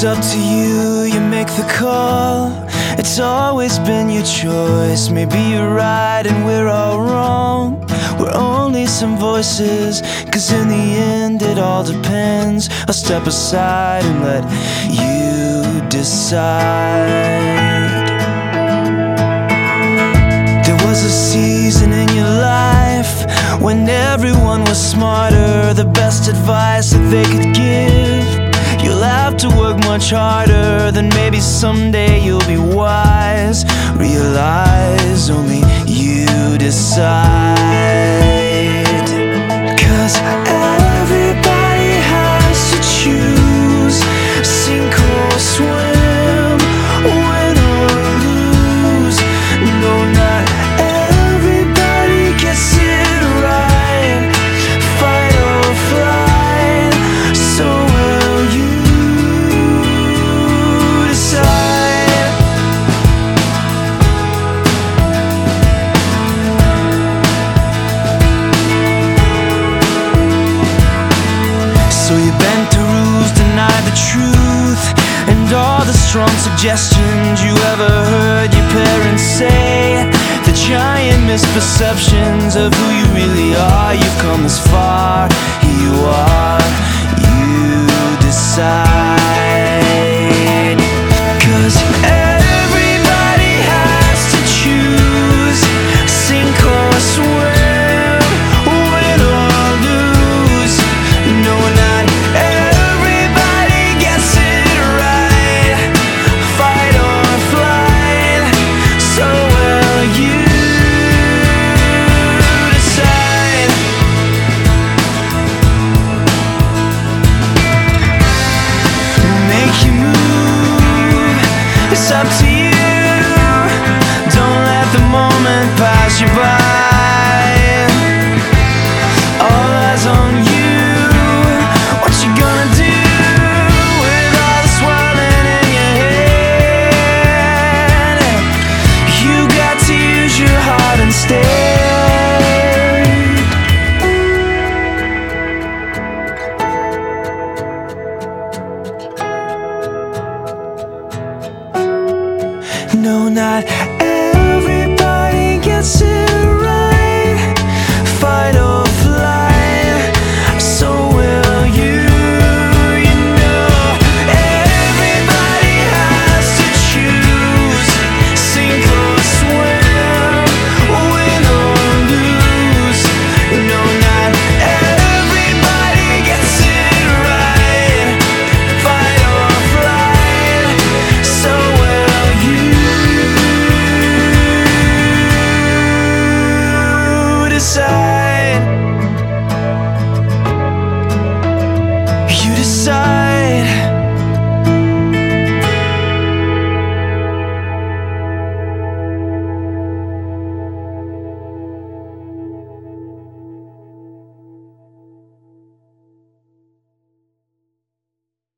up to you, you make the call. It's always been your choice. Maybe you're right and we're all wrong. We're only some voices, 'cause in the end it all depends. I'll step aside and let you decide. There was a season in your life when everyone was smarter, the best advice that they could give. You'll have to work much harder, then maybe someday you'll be wise. Realize only you decide. 'Cause everybody has to choose, sink or swim, win or lose. No, not everybody gets it right. Fight or flight, so will you decide. So you bent the rules, denied the truth, and all the strong suggestions you ever heard your parents say. The giant misperceptions of who you really are. You've come this far, here you are, you decide.